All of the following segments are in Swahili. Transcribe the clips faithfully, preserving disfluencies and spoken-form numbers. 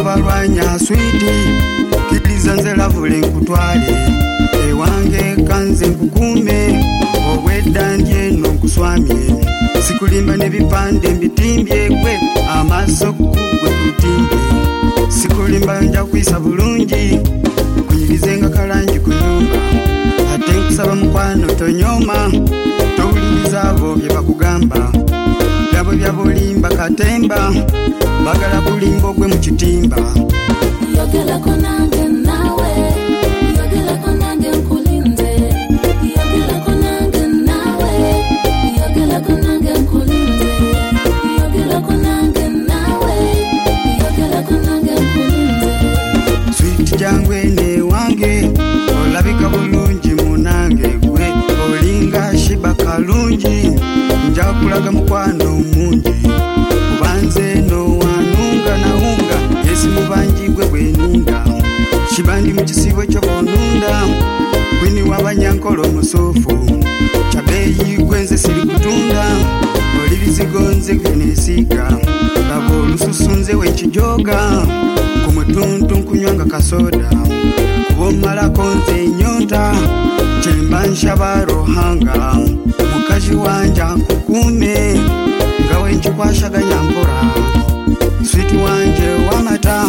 tabalwanya switi kiliza nze lavule nkutwale ewange kanze nkukume obwedda ndye nonkuswamye sikulimba nebipande mbitimbye gwe amaso kugwe kutimbye sikulimba nja kwisa bulungi kunyirizenga kalangi kunyumba ate nkusaba mukwano tonyoma towuliriza abo bye bakugamba byabo byabulimba katemba bagala kulimba ogwe mu kitimba yogera konange nawe yogera konange nkulinze yogera konange nawe yogera konange nkulinze yogera konange nawe yogera konange nkulinze sweet jangwe ne wange olabika bulungi munange gwe olinga shiba kalungi njakulaga mukwano mungi kubanze no wanunga na unga yesi mubanji gwe bweninda shibandi mukisibo kyo bonunda kwini wabanyankolo musofu chabeyi gwenze siri kutunda olibizigonze gwenesika labo lususunze wekijoga kumutuntu nkunywanga kasoda kubomala konze nyota chemba nshabarohanga mukaji wanja nkukume ngawe nchikwashaganya mpora sweet wanje wamata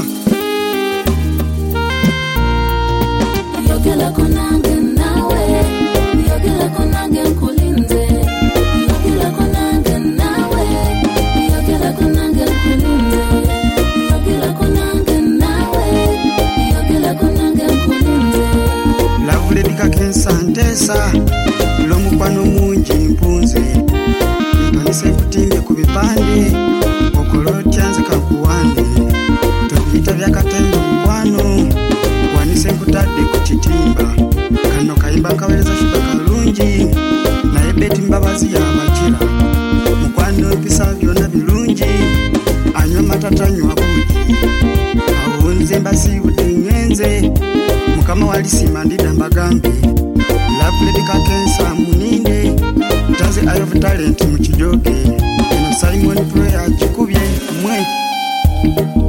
yogera konange nawe yogera konange nkulinze yogera konange nawe yogera konange nkulinze yogera konange nawe yogera konange nkulinze lavule dikakensa ntesa lomukwano mungi mpunze mpanise kutimbye ku bipande okolotyanze kakuwande tobiyita byakatemba mukwano wanise nkutadde ku kitimba kano kayimba nkawereza shuka kalungi naye beti mbabazi y'abakira mukwano mpisa byonna birungi anywa matatanywa bugi awo nze mbasibudde ngenze mukama walisima ndida mbagambe lavule dikakensa muninde ntaze eye of talent mu kijoge eno Simon Prayer kikubye mwe